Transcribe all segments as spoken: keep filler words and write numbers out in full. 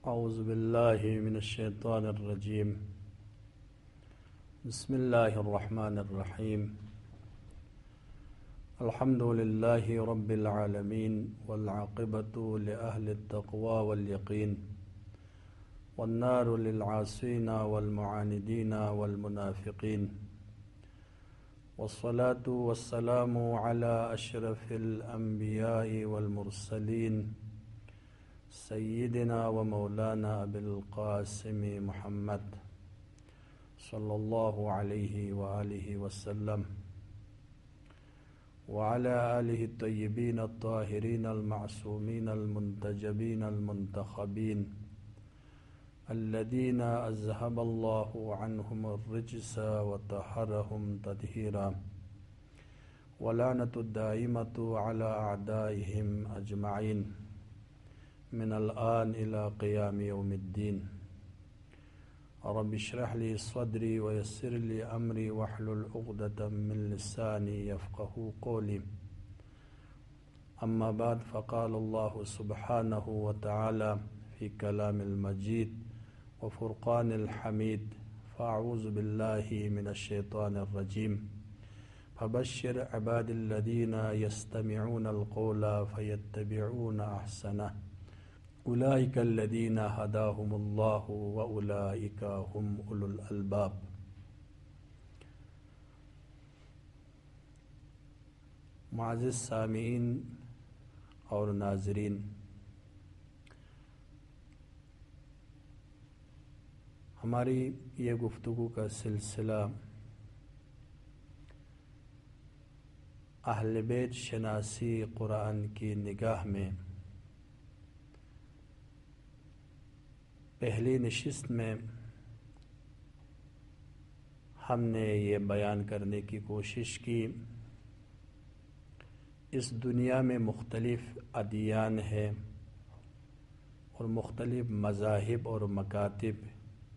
اعوذ باللہ من الشیطان الرجیم بسم اللہ الرحمن الرحیم الحمد للہ رب العالمین والعاقبۃ لأہل التقوی والیقین والنار للعاصین والمعاندین والمنافقین والصلاة والسلام علی اشرف الانبیاء والمرسلین سیدنا و مولانا ابی القاسم محمد صلی اللہ علیہ وآلہ وسلم وعلى آلہ الطیبین الطاہرین المعصومین المنتجبین المنتخبین الذین اذهب اللہ عنہم الرجس وطہرہم تطہیرا ولعنۃ الدائمۃ علی اعدائہم اجمعین من الآن إلى قيام يوم الدين رب اشرح لي صدري ويسر لي أمري واحلل عقدة من لساني يفقهوا قولي أما بعد فقال الله سبحانه وتعالى في كلام المجيد وفرقان الحميد فأعوذ بالله من الشيطان الرجيم فبشر عباد الذين يستمعون القول فيتبعون أحسنه اولئک الذین ھداھم اللہ واولئک ھم اولو الالباب۔ معزز سامعین اور ناظرین، ہماری یہ گفتگو کا سلسلہ اہل بیت شناسی قرآن کی نگاہ میں پہلی نشست میں ہم نے یہ بیان کرنے کی کوشش کی اس دنیا میں مختلف ادیان ہیں اور مختلف مذاہب اور مکاتب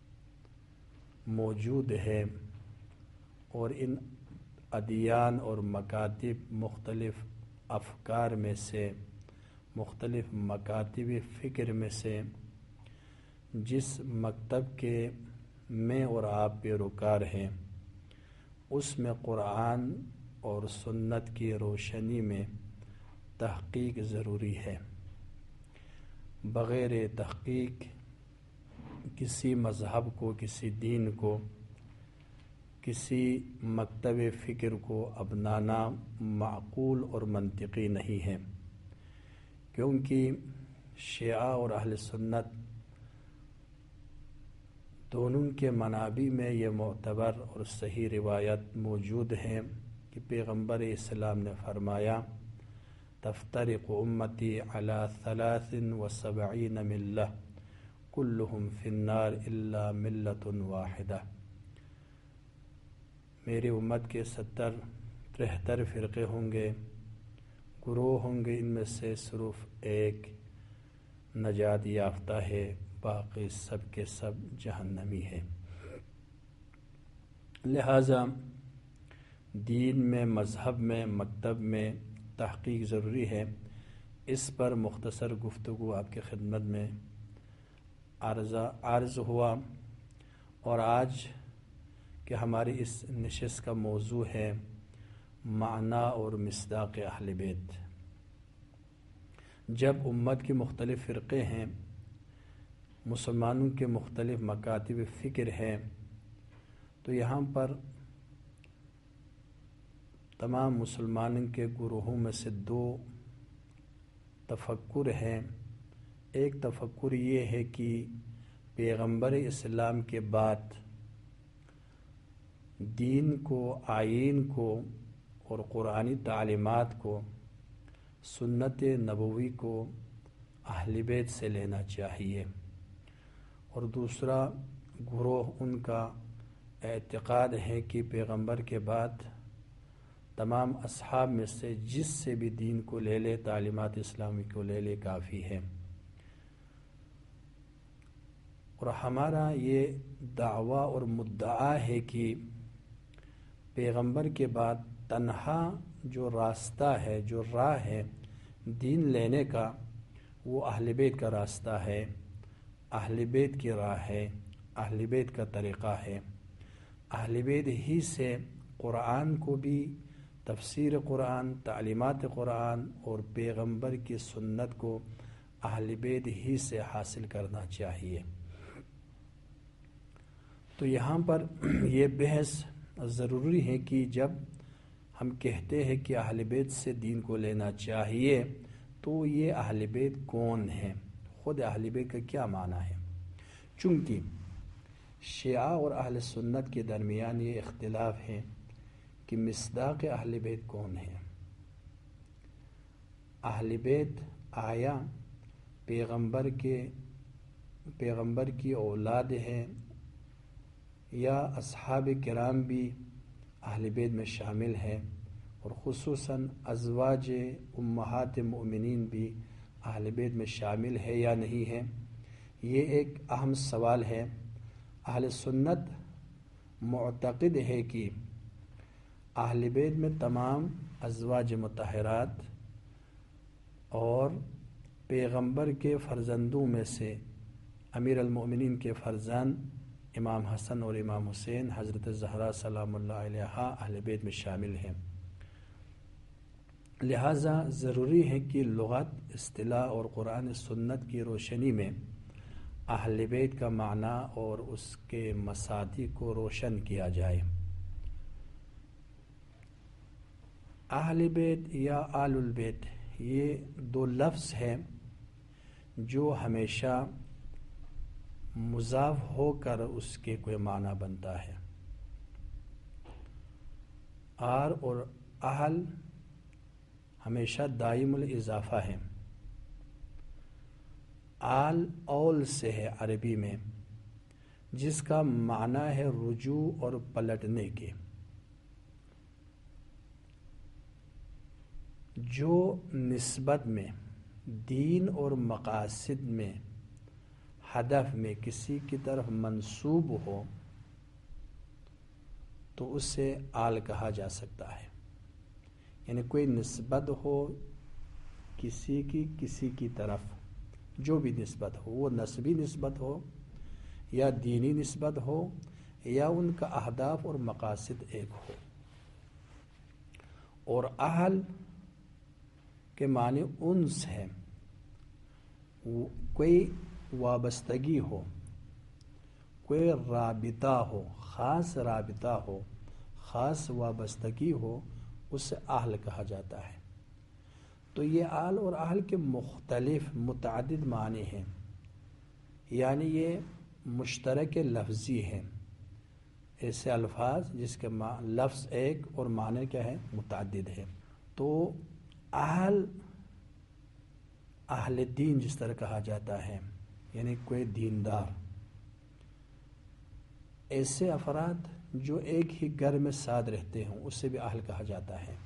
موجود ہیں، اور ان ادیان اور مکاتب مختلف افکار میں سے، مختلف مکاتب فکر میں سے جس مکتب کے میں اور آپ پیروکار ہیں، اس میں قرآن اور سنت کی روشنی میں تحقیق ضروری ہے۔ بغیر تحقیق کسی مذہب کو، کسی دین کو، کسی مکتب فکر کو اپنانا معقول اور منطقی نہیں ہے، کیونکہ شیعہ اور اہل سنت دونوں کے منابع میں یہ معتبر اور صحیح روایت موجود ہیں کہ پیغمبر اسلام نے فرمایا تفترق امتی علی ثلاث و سبعین ملہ کلہم فی النار الا ملۃ واحدہ، میری امت کے ستر ترہتر فرقے ہوں گے، گروہ ہوں گے، ان میں سے صرف ایک نجات یافتہ ہے، باقی سب کے سب جہنمی ہے۔ لہذا دین میں، مذہب میں، مکتب میں تحقیق ضروری ہے۔ اس پر مختصر گفتگو آپ کی خدمت میں عرضہ عرض ہوا، اور آج کہ ہماری اس نشست کا موضوع ہے معنی اور مصداق اہل بیت۔ جب امت کے مختلف فرقے ہیں، مسلمانوں کے مختلف مکاتب فکر ہیں، تو یہاں پر تمام مسلمانوں کے گروہوں میں سے دو تفکر ہیں۔ ایک تفکر یہ ہے کہ پیغمبر اسلام کے بعد دین کو، آئین کو اور قرآنی تعلیمات کو، سنت نبوی کو اہل بیت سے لینا چاہیے، اور دوسرا گروہ ان کا اعتقاد ہے کہ پیغمبر کے بعد تمام اصحاب میں سے جس سے بھی دین کو لے لے، تعلیمات اسلامی کو لے لے، کافی ہے۔ اور ہمارا یہ دعویٰ اور مدعا ہے کہ پیغمبر کے بعد تنہا جو راستہ ہے، جو راہ ہے دین لینے کا، وہ اہل بیت کا راستہ ہے، اہل بیت کی راہ ہے، اہل بیت کا طریقہ ہے۔ اہل بیت ہی سے قرآن کو بھی، تفسیر قرآن، تعلیمات قرآن اور پیغمبر کی سنت کو اہل بیت ہی سے حاصل کرنا چاہیے۔ تو یہاں پر یہ بحث ضروری ہے کہ جب ہم کہتے ہیں کہ اہل بیت سے دین کو لینا چاہیے تو یہ اہل بیت کون ہیں، خود اہل بیت کا کیا معنی ہے؟ چونکہ شیعہ اور اہل سنت کے درمیان یہ اختلاف ہے کہ مصداق اہل بیت کون ہے۔ اہل بیت آیا پیغمبر کے پیغمبر کی اولاد ہے یا اصحاب کرام بھی اہل بیت میں شامل ہیں، اور خصوصاً ازواج امہات مؤمنین بھی اہل بیت میں شامل ہے یا نہیں ہے؟ یہ ایک اہم سوال ہے۔ اہل سنت معتقد ہے کہ اہل بیت میں تمام ازواج مطہرات اور پیغمبر کے فرزندوں میں سے امیر المؤمنین کے فرزند امام حسن اور امام حسین حضرت زہرا سلام اللہ علیہا اہل بیت میں شامل ہیں۔ لہٰذا ضروری ہے کہ لغت، اصطلاح اور قرآن سنت کی روشنی میں اہل بیت کا معنی اور اس کے مصادیق کو روشن کیا جائے۔ اہل بیت یا آل البیت یہ دو لفظ ہیں جو ہمیشہ مضاف ہو کر اس کے کوئی معنی بنتا ہے۔ آر اور اہل ہمیشہ دائم الاضافہ ہے۔ آل اول سے ہے عربی میں، جس کا معنی ہے رجوع اور پلٹنے کے۔ جو نسبت میں، دین اور مقاصد میں، ہدف میں کسی کی طرف منسوب ہو تو اسے آل کہا جا سکتا ہے۔ یعنی کوئی نسبت ہو کسی کی کسی کی طرف، جو بھی نسبت ہو، وہ نسبی نسبت ہو یا دینی نسبت ہو یا ان کا اہداف اور مقاصد ایک ہو۔ اور اہل کے معنی انس ہے، کوئی وابستگی ہو، کوئی رابطہ ہو، خاص رابطہ ہو، خاص وابستگی ہو، اسے اہل کہا جاتا ہے۔ تو یہ آل اور اہل کے مختلف متعدد معنی ہیں، یعنی یہ مشترک لفظی ہیں، ایسے الفاظ جس کے لفظ ایک اور معنی کیا ہے، متعدد ہے۔ تو اہل اہل دین جس طرح کہا جاتا ہے، یعنی کوئی دیندار، ایسے افراد جو ایک ہی گھر میں ساتھ رہتے ہوں اسے بھی اہل کہا جاتا ہے۔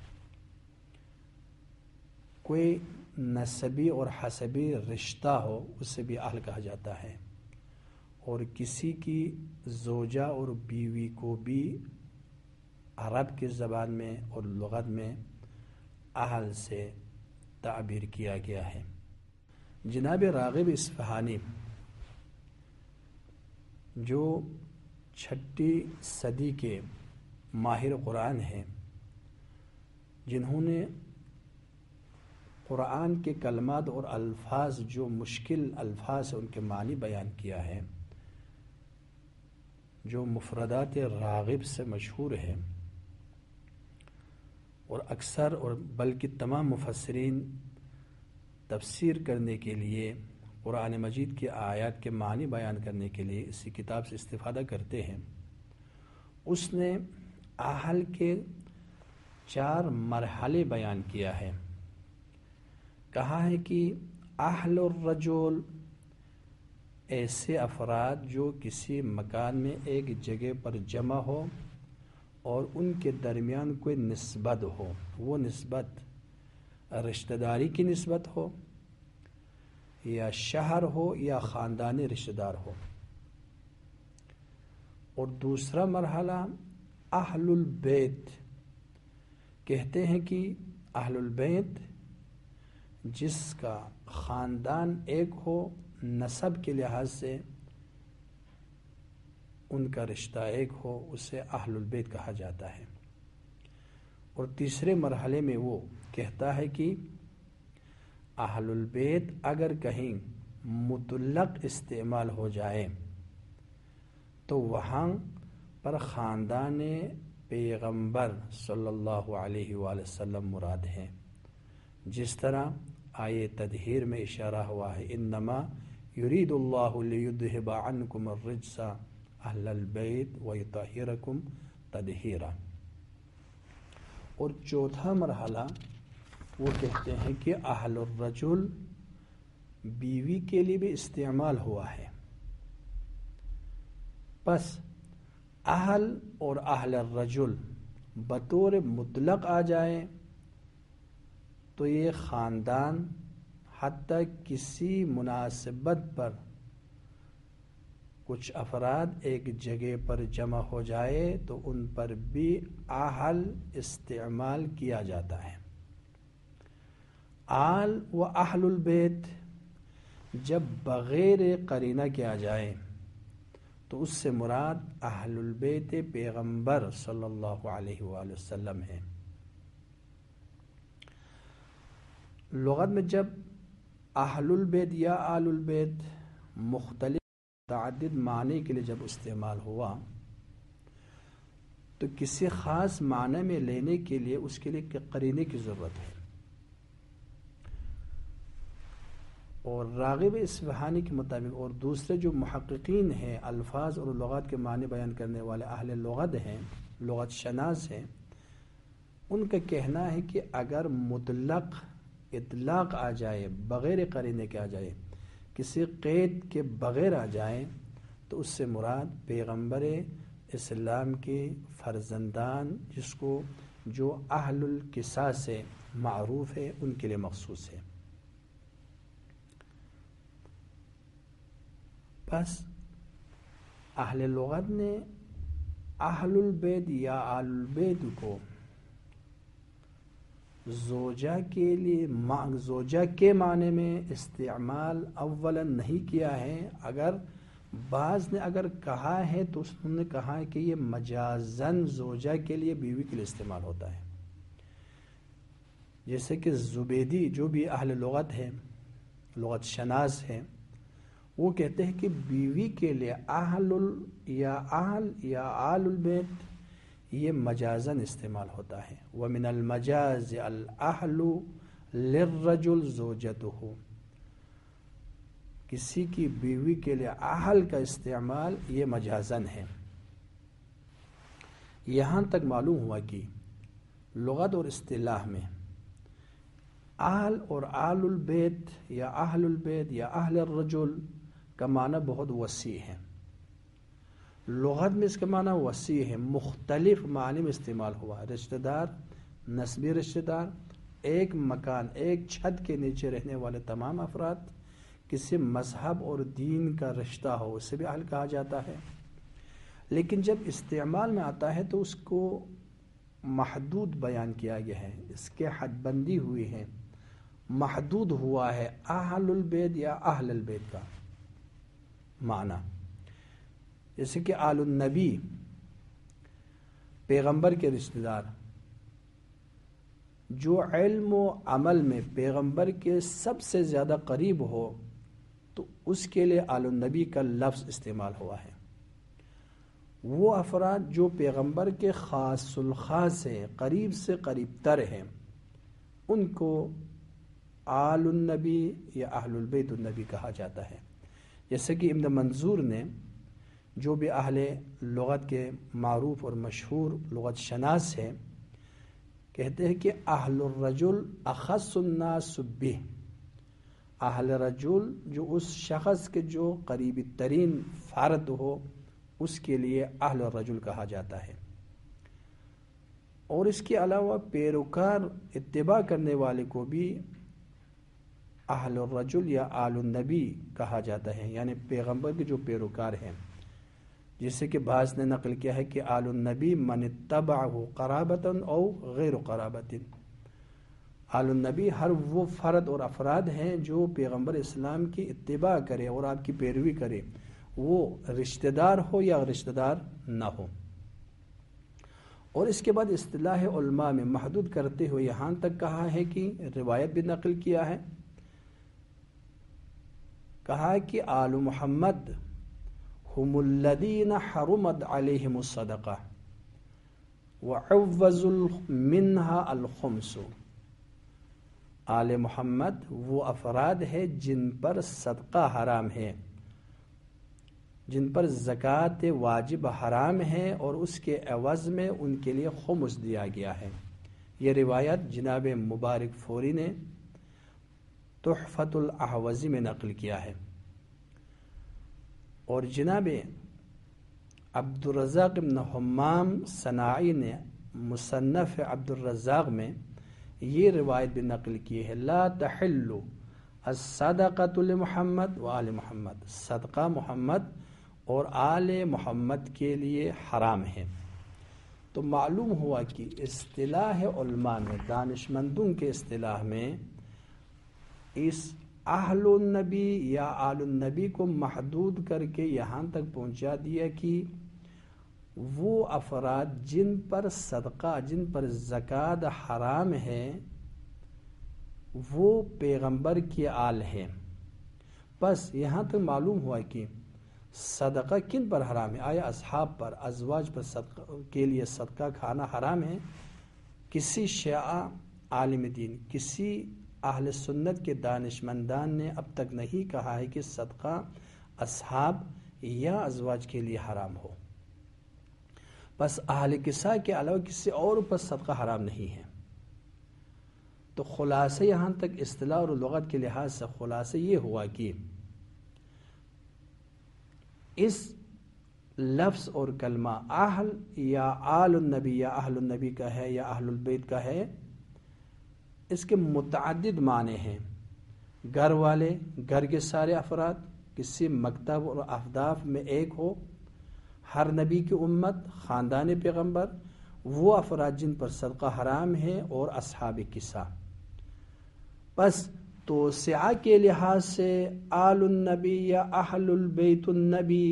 کوئی نسبی اور حسبی رشتہ ہو اسے بھی اہل کہا جاتا ہے، اور کسی کی زوجہ اور بیوی کو بھی عرب کی زبان میں اور لغت میں اہل سے تعبیر کیا گیا ہے۔ جناب راغب اصفہانی جو چھٹی صدی کے ماہر قرآن ہیں، جنہوں نے قرآن کے کلمات اور الفاظ جو مشکل الفاظ ہیں ان کے معنی بیان کیا ہے، جو مفردات راغب سے مشہور ہے، اور اکثر اور بلکہ تمام مفسرین تفسیر کرنے کے لیے قرآن مجید کی آیات کے معنی بیان کرنے کے لیے اسی کتاب سے استفادہ کرتے ہیں، اس نے اہل کے چار مرحلے بیان کیا ہے۔ کہا ہے کہ اہل الرجل ایسے افراد جو کسی مکان میں ایک جگہ پر جمع ہو اور ان کے درمیان کوئی نسبت ہو، وہ نسبت رشتہ داری کی نسبت ہو یا شہر ہو یا خاندانی رشتہ دار ہو۔ اور دوسرا مرحلہ اہل البیت، کہتے ہیں کہ اہل البیت جس کا خاندان ایک ہو، نسب کے لحاظ سے ان کا رشتہ ایک ہو اسے اہل البیت کہا جاتا ہے۔ اور تیسرے مرحلے میں وہ کہتا ہے کہ اہل البیت اگر کہیں مطلق استعمال ہو جائے تو وہاں پر خاندان پیغمبر صلی اللہ علیہ وآلہ وسلم مراد ہے، جس طرح آیے تطہیر میں اشارہ ہوا ہے انما یرید اللہ لیذہب عنکم الرجس اہل البیت ویطہرکم تطہیرا۔ اور چوتھا مرحلہ وہ کہتے ہیں کہ اہل الرجل بیوی کے لیے بھی استعمال ہوا ہے، پس اہل اور اہل الرجل بطور مطلق آ جائے تو یہ خاندان حتیٰ کسی مناسبت پر کچھ افراد ایک جگہ پر جمع ہو جائے تو ان پر بھی اہل استعمال کیا جاتا ہے۔ آل و اہل البیت جب بغیر قرینہ کیا جائے تو اس سے مراد اہل البیت پیغمبر صلی اللہ علیہ وآلہ وسلم ہے۔ لغت میں جب اہل البیت یا آل البیت مختلف متعدد معنی کے لیے جب استعمال ہوا تو کسی خاص معنی میں لینے کے لیے اس کے لیے قرینے کی ضرورت ہے۔ اور راغب اصفہانی کے مطابق اور دوسرے جو محققین ہیں الفاظ اور لغات کے معنی بیان کرنے والے اہل لغت ہیں، لغت شناس ہیں، ان کا کہنا ہے کہ اگر مطلق اطلاق آ جائے بغیر قرینے کے آ جائے کسی قید کے بغیر آ جائے تو اس سے مراد پیغمبر اسلام کے فرزندان جس کو جو اہل القصاص سے معروف ہے ان کے لیے مخصوص ہے۔ بس اہل لغت نے اہل البیت یا آل البیت کو زوجہ کے لیے زوجہ کے معنی میں استعمال اولا نہیں کیا ہے، اگر بعض نے اگر کہا ہے تو اس نے کہا ہے کہ یہ مجازن زوجہ کے لیے بیوی کے لیے استعمال ہوتا ہے، جیسے کہ زبیدی جو بھی اہل لغت ہے لغت شناس ہے وہ کہتے ہیں کہ بیوی کے لیے اہل یا اہل یا آل البیت یہ مجازن استعمال ہوتا ہے۔ وَمِنَ الْمَجَازِ الْأَهْلُ لِلرَّجُلِ زَوْجَتُهُ، کسی کی بیوی کے لیے اہل کا استعمال یہ مجازن ہے۔ یہاں تک معلوم ہوا کہ لغت اور اصطلاح میں اہل اور آل البیت یا اہل البیت یا اہل الرجل کا معنی بہت وسیع ہے۔ لغت میں اس کا معنی وسیع ہے، مختلف معنی میں استعمال ہوا، رشتہ دار، نسبی رشتہ دار، ایک مکان ایک چھت کے نیچے رہنے والے تمام افراد، کسی مذہب اور دین کا رشتہ ہو اسے بھی اہل کہا جاتا ہے۔ لیکن جب استعمال میں آتا ہے تو اس کو محدود بیان کیا گیا ہے، اس کے حد بندی ہوئی ہے، محدود ہوا ہے اہل البیت یا اہل البیت کا معنی۔ جیسے کہ آل النبی پیغمبر کے رشتہ دار، جو علم و عمل میں پیغمبر کے سب سے زیادہ قریب ہو تو اس کے لیے آل النبی کا لفظ استعمال ہوا ہے۔ وہ افراد جو پیغمبر کے خاص الخاص ہیں، قریب سے قریب تر ہیں، ان کو آل النبی یا اہل البیت النبی کہا جاتا ہے۔ جیسے کہ ابن منظور نے جو بھی اہل لغت کے معروف اور مشہور لغت شناس ہے کہتے ہیں کہ اہل الرجل اخص الناس بہ، اہل رجل جو اس شخص کے جو قریبی ترین فرد ہو اس کے لیے اہل الرجل کہا جاتا ہے۔ اور اس کے علاوہ پیروکار اتباع کرنے والے کو بھی اہل الرجل یا آل النبی کہا جاتا ہے، یعنی پیغمبر کے جو پیروکار ہیں، جیسے کہ بعض نے نقل کیا ہے کہ آل النبی من اتبعہ قرابتا او غیر قرابت، آل النبی ہر وہ فرد اور افراد ہیں جو پیغمبر اسلام کی اتباع کرے اور آپ کی پیروی کرے، وہ رشتہ دار ہو یا رشتہ دار نہ ہو۔ اور اس کے بعد اصطلاح علماء میں محدود کرتے ہوئے یہاں تک کہا ہے کہ روایت بھی نقل کیا ہے، کہا کہ آل محمد ہم الذین حرمت علیہم الصدقہ وعوضوا منہا الخمس۔ آل محمد وہ افراد ہے جن پر صدقہ حرام ہے، جن پر زکوٰۃ واجب حرام ہے اور اس کے عوض میں ان کے لیے خمس دیا گیا ہے۔ یہ روایت جناب مبارک فوری نے تحفۃ الاحوزی میں نقل کیا ہے، اور جناب عبد الرزاق بن حمام صناعی نے مصنف عبد الرزاق میں یہ روایت بھی نقل کی ہے، لا تحل الصدقۃ لمحمد وآل محمد، صدقہ محمد اور آل محمد کے لیے حرام ہے۔ تو معلوم ہوا کہ اصطلاح علماء میں، دانشمندوں کے اصطلاح میں، اس اہل النبی یا آل النبی کو محدود کر کے یہاں تک پہنچا دیا کہ وہ افراد جن پر صدقہ، جن پر زکوٰۃ حرام ہے، وہ پیغمبر کی آل ہیں۔ بس یہاں تک معلوم ہوا کہ صدقہ کن پر حرام ہے؟ آیا اصحاب پر، ازواج پر صدقہ کے لیے صدقہ کھانا حرام ہے؟ کسی شیعہ عالم دین، کسی اہل سنت کے دانشمندان نے اب تک نہیں کہا ہے کہ صدقہ اصحاب یا ازواج کے لیے حرام ہو۔ بس اہل کسا کے علاوہ کسی اور پر صدقہ حرام نہیں ہے۔ تو خلاصہ یہاں تک اصطلاح اور لغت کے لحاظ سے خلاصہ یہ ہوا کہ اس لفظ اور کلمہ اہل یا آل النبی یا اہل النبی کا ہے یا اہل البیت کا ہے، اس کے متعدد معنی ہیں۔ گھر والے، گھر کے سارے افراد، کسی مکتب اور اہداف میں ایک ہو، ہر نبی کی امت، خاندان پیغمبر، وہ افراد جن پر صدقہ حرام ہے، اور اصحاب کسا۔ بس توسعہ کے لحاظ سے آل النبی یا اہل البیت النبی،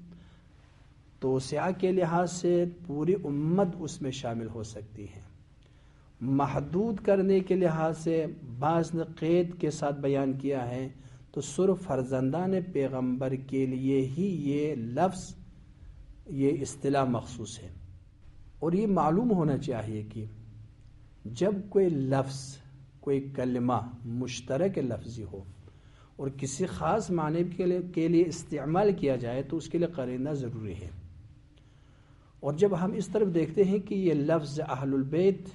توسعہ کے لحاظ سے پوری امت اس میں شامل ہو سکتی ہے۔ محدود کرنے کے لحاظ سے بعض نے قید کے ساتھ بیان کیا ہے، تو صرف فرزندان پیغمبر کے لیے ہی یہ لفظ، یہ اصطلاح مخصوص ہے۔ اور یہ معلوم ہونا چاہیے کہ جب کوئی لفظ، کوئی کلمہ مشترک لفظی ہو اور کسی خاص معنی کے لیے کے لیے استعمال کیا جائے تو اس کے لیے قرینہ ضروری ہے۔ اور جب ہم اس طرف دیکھتے ہیں کہ یہ لفظ اہل البیت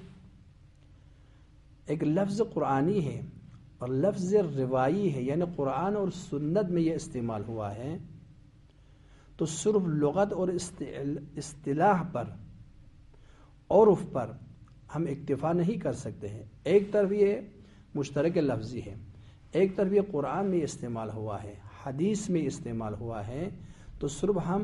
ایک لفظ قرآنی ہے اور لفظ روایی ہے، یعنی قرآن اور سنت میں یہ استعمال ہوا ہے، تو صرف لغت اور اصطلاح پر، عرف پر ہم اکتفا نہیں کر سکتے ہیں۔ ایک طرف یہ مشترک لفظی ہے، ایک طرف یہ قرآن میں استعمال ہوا ہے، حدیث میں استعمال ہوا ہے، تو صرف ہم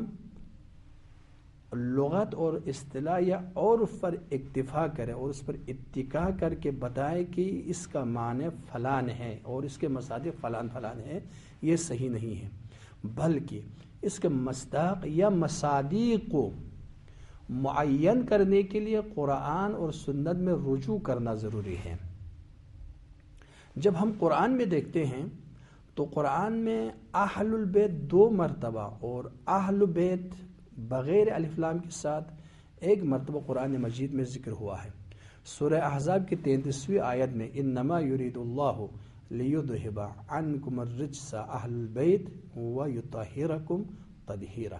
لغت اور اصطلاح یا عرف پر اکتفا کریں اور اس پر اتکا کر کے بتائیں کہ اس کا معنی فلان ہے اور اس کے مصادق فلان فلان ہے، یہ صحیح نہیں ہے، بلکہ اس کے مصداق یا مصادیق کو معین کرنے کے لیے قرآن اور سنت میں رجوع کرنا ضروری ہے۔ جب ہم قرآن میں دیکھتے ہیں تو قرآن میں اہل البیت دو مرتبہ اور اہل بیت بغیر الف لام کے ساتھ ایک مرتبہ قرآن مجید میں ذکر ہوا ہے۔ سورہ احزاب کی تینتیسویں آیت میں انما یرید اللہ لیذہب عنکم الرجس اہل البیت ویطہرکم تطہیرا،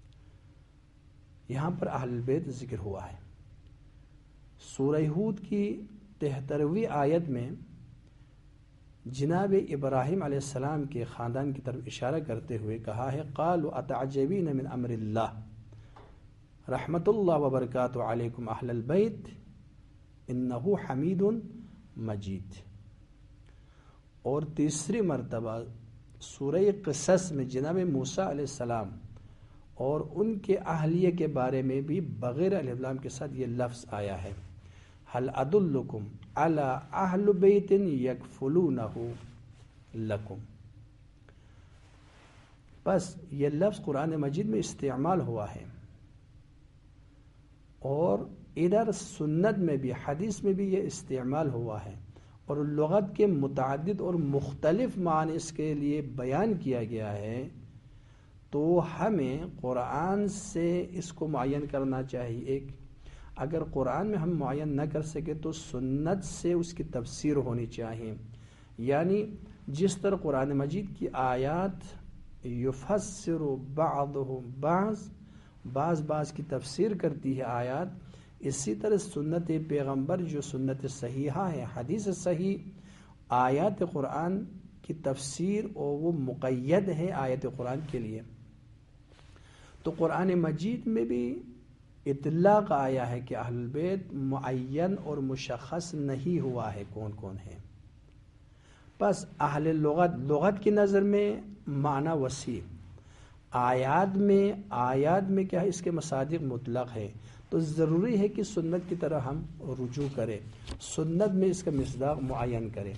یہاں پر اہل البیت ذکر ہوا ہے۔ سورہ ہود کی تہترویں آیت میں جناب ابراہیم علیہ السلام کے خاندان کی طرف اشارہ کرتے ہوئے کہا ہے قالوا اتعجبین من امر اللہ رحمت اللہ وبرکاتہ علیکم اہل البیت انہ حمید مجید۔ اور تیسری مرتبہ سورہ قصص میں جناب موسیٰ علیہ السلام اور ان کے اہلیہ کے بارے میں بھی بغیر الف لام کے ساتھ یہ لفظ آیا ہے، हल अदुल्लुकुम अला अहल बैतिन यकफुलूनहु लकुम। बस ये लफ्ज़ कुरान मजीद में इस्तेमाल हुआ है और इधर सुन्नत में भी, हदीस में भी ये इस्तेमाल हुआ है और लुगत के मुतअद्दिद और मुख्तलिफ मानी इसके लिए बयान किया गया है। तो हमें कुरान से इसको मुअय्यन करना चाहिए। एक अगर कुरान में हम मुअय्यन न कर सके तो सुन्नत से उसकी तफसीर होनी चाहिए। यानी जिस तरह कुरान मजीद की आयात युफस्सिरु बअदुहु बाज़ बाज़ बाज़ की तफसीर करती है आयात, इसी तरह सुन्नत पैगम्बर जो सुन्नत सहीहा है, हदीस सही, आयत कुरान की तफसीर और वो मुक़य्यद है आयत कुरान के लिए। तो कुरान मजीद में भी इतलाक़ आया है कि अहलुल बैत मुअय्यन और मुशख़्ख़स नहीं हुआ है कौन कौन है। बस अहले लुगत, लुगत की नज़र में माना वसी, आयात में आयात में क्या है, इसके मसादिक़ मुतलक़ है। तो ज़रूरी है कि सुन्नत की तरह हम रुजू करें, सुन्नत में इसका मिस्दाक़ मुअय्यन करें।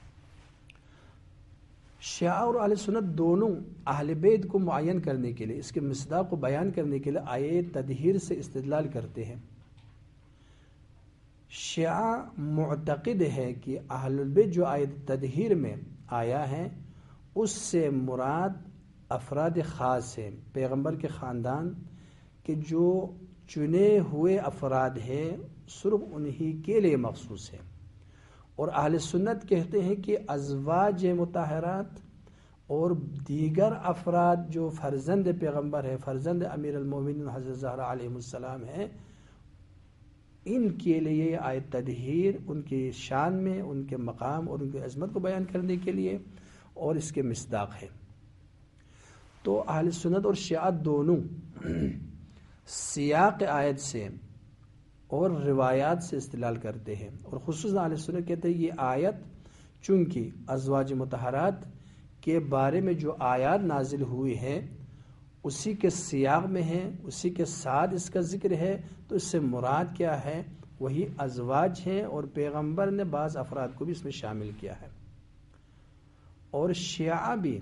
शिया और अहले सुन्नत दोनों अहले बैत को मुअय्यन करने के लिए, इसके मिस्दाक़ को बयान करने के लिए आयत तदहीर से इस्तिदलाल करते हैं। शिया मुअतक़िद है कि अहलुल बैत जो आयत तदहीर में आया है उससे मुराद अफराद ख़ास है, पैगम्बर के ख़ानदान के जो चुने हुए अफराद हैं सिर्फ उन्हीं के लिए मखसूस है। और अहले सुन्नत कहते हैं कि अज़वाज मुताहरात और दीगर अफराद जो फ़र्जंद पैगम्बर है, फ़र्जंद अमीर अल-मोमिनीन हज़रत ज़हरा अलैहिस्सलाम है, इनके लिए आयत तदहीर उनकी शान में, उनके मकाम और उनकी अज़मत को बयान करने के लिए और इसके मिस्दाक़ है। तो अहले सुन्नत और शिया दोनों सियाक़ आयत से और रिवायात से इस्तिलाल करते हैं। और खुसूसन अहले सुन्नत कहते हैं ये आयत चूँकि अज़वाज मुतहरात के बारे में जो आयत नाजिल हुई है उसी के सियाक़ में है, उसी के साथ इसका ज़िक्र है, तो इससे मुराद क्या है, वही अज़वाज हैं और पैगम्बर ने बाज़ अफराद को भी इसमें शामिल किया है। और शिया भी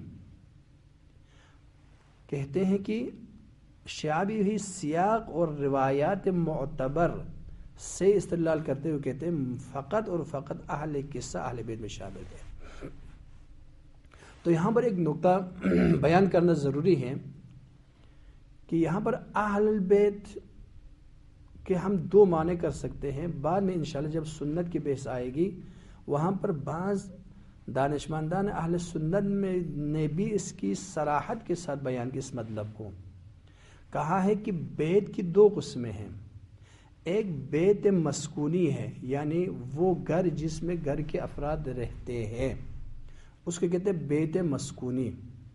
कहते हैं कि शिया भी ही सियाक़ और रिवायात मुअतबर से इस्तिदलाल करते हुए कहते हैं फ़कत और फ़कत अहले किस्सा अहले बैत में शामिल है। तो यहाँ पर एक नुक्ता बयान करना ज़रूरी है कि यहाँ पर अहलुल बैत के हम दो माने कर सकते हैं। बाद में इंशाअल्लाह जब सुन्नत की बहस आएगी वहाँ पर बाज़ दानिशमंदान अहले सुन्नत में ने भी इसकी सराहत के साथ बयान की इस मतलब को कहा है कि बैत की दो किस्में हैं। एक बैत मस्कूनी है, यानी वो घर जिसमें घर के अफराद रहते हैं उसको कहते हैं बैत मस्कूनी।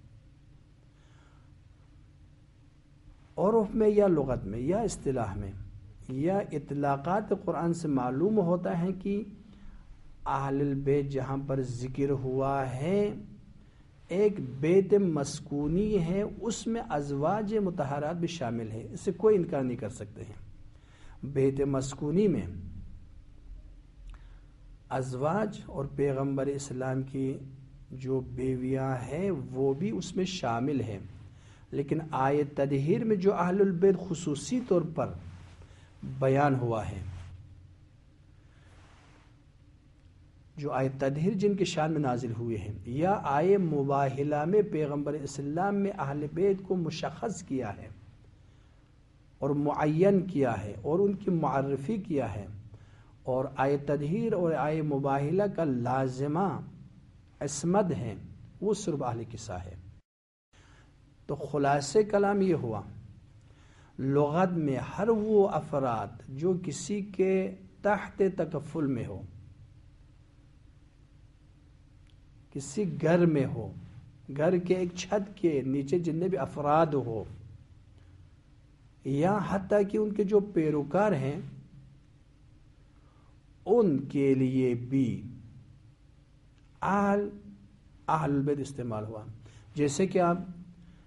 औरफ में या लुगत में या इस्तिलाह में या इतलाक़ात कुरान से मालूम होता है कि अहलुल बैत जहाँ पर ज़िक्र हुआ है एक बैत मस्कूनी है, उसमें अज़वाज मुतहरात भी शामिल है, इससे कोई इनकार नहीं कर सकते हैं। बैत मस्कूनी में अज़वाज और पैगम्बर इस्लाम की जो बेवियाँ हैं वो भी उसमें शामिल हैं, लेकिन आयत तदहीर में जो अहलुल बैत खुसूसी तौर पर बयान हुआ है, जो आयत तदहीर जिनकी शान में नाजिल हुए हैं, या आय मुबाहिला में पैगम्बर इस्लाम में अहल बैत को मुशख़्ख़स किया है और मुअय्यन किया है और उनकी मुअर्रफ़ी किया है, और आयत तदहीर और आय मुबाहिला का लाज़िमा अस्मद है वो सिर्फ अहले किस्सा है। तो खुलासे कलाम ये हुआ, लुगत में हर वो अफराद जो किसी के तहत तकफ़ुल में हो, किसी घर में हो, घर के एक छत के नीचे जितने भी अफराद हो, या हत्ता कि उनके जो पैरोकार हैं उनके लिए भी अहल अहलुल बैत इस्तेमाल हुआ। जैसे कि आप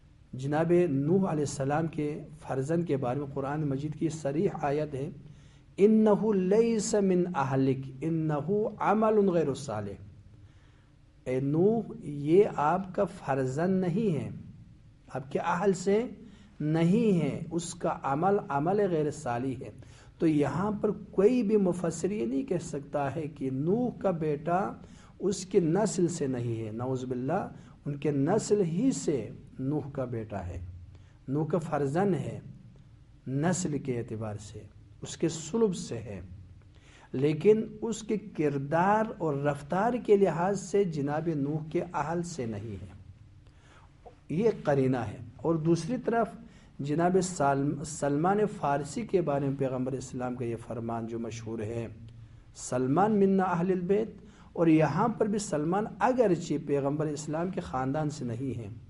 जनाब नूह अलैहिस्सलाम के फर्जंद के बारे में कुरान मजीद की सरीह आयत है انہو لیس من اہلک انہو عمل غیر صالح، اے نوح یہ آپ کا فرزند نہیں ہے، آپ کے اہل سے نہیں ہے، اس کا عمل عمل غیر صالح ہے۔ تو یہاں پر کوئی بھی مفسر یہ نہیں کہہ سکتا ہے کہ نوح کا بیٹا اس کی نسل سے نہیں ہے، نعوذ باللہ، ان کے نسل ہی سے نوح کا بیٹا ہے، نوح کا فرزند ہے نسل کے اعتبار سے، اس کے صلب سے ہے، لیکن اس کے کردار اور رفتار کے لحاظ سے جناب نوح کے اہل سے نہیں ہے، یہ قرینہ ہے۔ اور دوسری طرف جناب سلمان فارسی کے بارے میں پیغمبر اسلام کا یہ فرمان جو مشہور ہے، سلمان منا اہل البیت، اور یہاں پر بھی سلمان اگرچہ پیغمبر اسلام کے خاندان سے نہیں ہیں،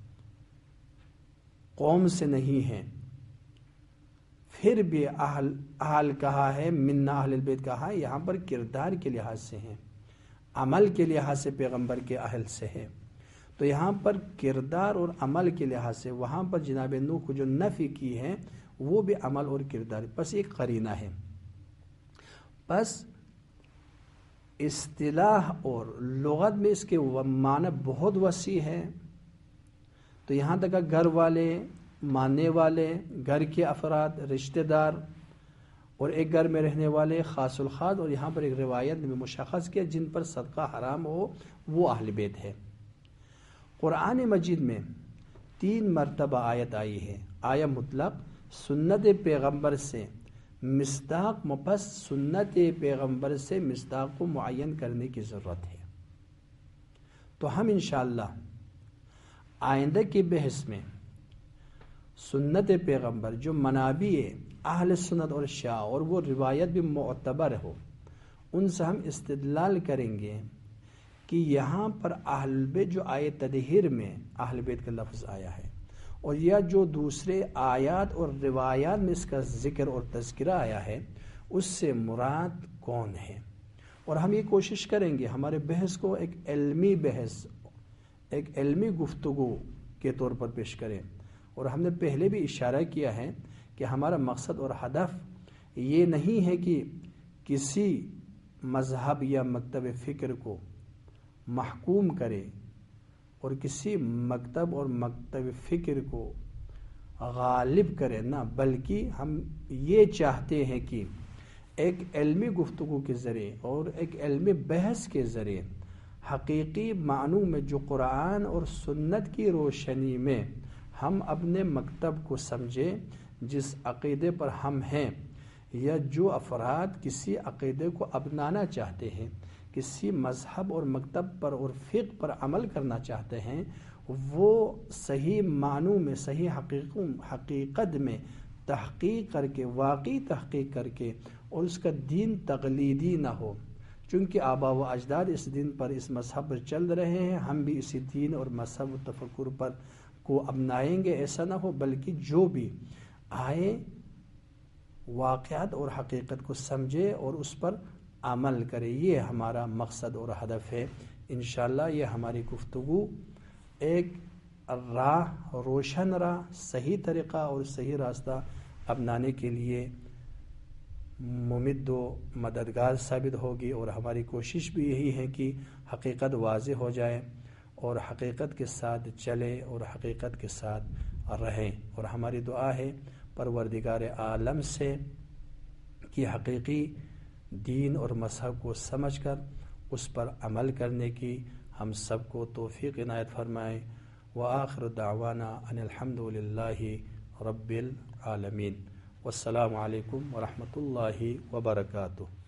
قوم سے نہیں ہیں، پھر بھی اہل اہل کہا ہے، منا اہل البیت کہا ہے، یہاں پر کردار کے لحاظ سے ہیں، عمل کے لحاظ سے پیغمبر کے اہل سے ہے۔ تو یہاں پر کردار اور عمل کے لحاظ سے وہاں پر جناب نوح کو جو نفی کی ہے وہ بھی عمل اور کردار، بس ایک قرینہ ہے۔ بس اصطلاح اور لغت میں اس کے معنی بہت وسیع ہے، تو یہاں تک کہ گھر والے، ماننے والے، گھر کے افراد، رشتہ دار، اور ایک گھر میں رہنے والے خاص الخاص، اور یہاں پر ایک روایت میں مشخص کیا جن پر صدقہ حرام ہو وہ اہل بیت ہے۔ قرآن مجید میں تین مرتبہ آیت آئی ہے، آیا مطلق سنت پیغمبر سے مصداق مپس سنت پیغمبر سے مصداق کو معین کرنے کی ضرورت ہے۔ تو ہم انشاءاللہ آئندہ کی بحث میں سنت پیغمبر جو منابع اہل سنت اور شیعہ اور وہ روایت بھی معتبر ہو، ان سے ہم استدلال کریں گے کہ یہاں پر اہل بیت جو آیت تطہیر میں اہل بیت کا لفظ آیا ہے، اور یا جو دوسرے آیات اور روایات میں اس کا ذکر اور تذکرہ آیا ہے، اس سے مراد کون ہے، اور ہم یہ کوشش کریں گے ہمارے بحث کو ایک علمی بحث، ایک علمی گفتگو کے طور پر پیش کریں۔ اور ہم نے پہلے بھی اشارہ کیا ہے کہ ہمارا مقصد اور ہدف یہ نہیں ہے کہ کسی مذہب یا مکتب فکر کو محکوم کرے اور کسی مکتب اور مکتب فکر کو غالب کرے، نہ، بلکہ ہم یہ چاہتے ہیں کہ ایک علمی گفتگو کے ذریعے اور ایک علمی بحث کے ذریعے حقیقی معنوں میں جو قرآن اور سنت کی روشنی میں ہم اپنے مکتب کو سمجھیں، جس عقیدے پر ہم ہیں، یا جو افراد کسی عقیدے کو اپنانا چاہتے ہیں، کسی مذہب اور مکتب پر اور فقہ پر عمل کرنا چاہتے ہیں، وہ صحیح معنوں میں، صحیح حقیقت میں تحقیق کر کے، واقعی تحقیق کر کے، اور اس کا دین تقلیدی نہ ہو، چونکہ آبا و اجداد اس دین پر، اس مذہب پر چل رہے ہیں، ہم بھی اسی دین اور مذہب و تفکر پر کو اپنائیں گے، ایسا نہ ہو، بلکہ جو بھی آئے واقعات اور حقیقت کو سمجھے اور اس پر عمل کرے، یہ ہمارا مقصد اور ہدف ہے۔ انشاءاللہ یہ ہماری گفتگو ایک راہ، روشن راہ، صحیح طریقہ اور صحیح راستہ اپنانے کے لیے ممد و مددگار ثابت ہوگی، اور ہماری کوشش بھی یہی ہے کہ حقیقت واضح ہو جائے اور حقیقت کے ساتھ چلے اور حقیقت کے ساتھ رہیں، اور ہماری دعا ہے پروردگار عالم سے کہ حقیقی دین اور مذہب کو سمجھ کر اس پر عمل کرنے کی ہم سب کو توفیق عنایت فرمائے۔ وآخر دعوانا ان الحمد للہ رب العالمین، والسلام علیکم ورحمۃ اللہ وبرکاتہ۔